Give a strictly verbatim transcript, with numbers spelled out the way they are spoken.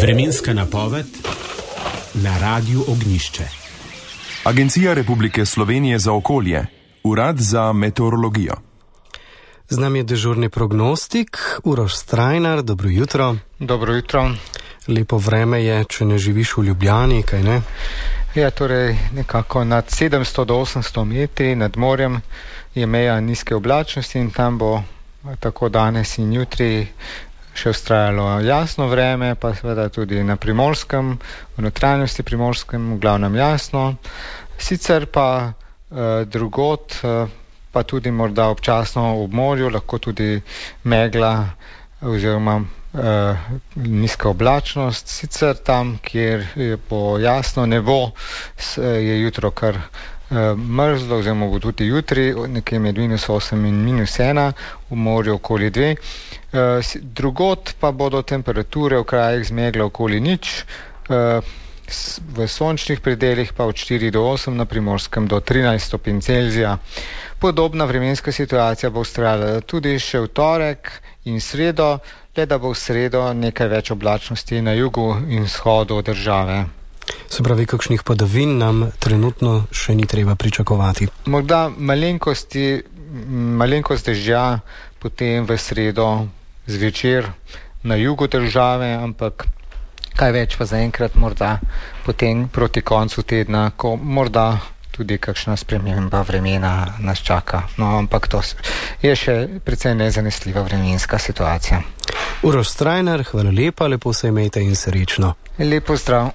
Vremenska napoved na Radiu Ognjišče. Agencija Republike Slovenije za okolje, Urad za meteorologijo. Z nami je dežurni prognostik, Uroš Strajnar, dobro jutro. Dobro jutro. Lepo vreme je, če ne živiš v Ljubljani, kaj ne? Ja, torej nekako nad sedemsto do osemsto metri nad morjem je meja nizke oblačnosti in tam bo tako danes in jutri še vztrajalo jasno vreme, pa seveda tudi na Primorskem, v notranjosti Primorskem, v glavnem jasno. Sicer pa eh, drugot, eh, pa tudi morda občasno v morju, lahko tudi megla oziroma eh, nizka oblačnost. Sicer tam, kjer je po jasno nebo, je jutro kar eh, mrzlo, oziroma bo tudi jutri, nekje med minus osem in minus ena, v morju okoli dve. Uh, drugot pa bodo temperature v krajih z meglo okoli nič, uh, v sončnih predeljih pa od štiri do osem, na Primorskem do trinajst stopinj Celzija. Podobna vremenska situacija bo vztrajala tudi še v torek in sredo, le da bo v sredo nekaj več oblačnosti na jugu in vzhodu države. Se pravi, kakšnih padavin nam trenutno še ni treba pričakovati? Morda malenkosti, malenkost dežja potem v sredo zvečer na jugu države, ampak kaj več pa zaenkrat morda potem proti koncu tedna, ko morda tudi kakšna sprememba vremena nas čaka. No, ampak to je še precej nezanesljiva vremenska situacija. Uroš Strajnar, hvala lepa, lepo se imejte in srečno. Lepo zdrav.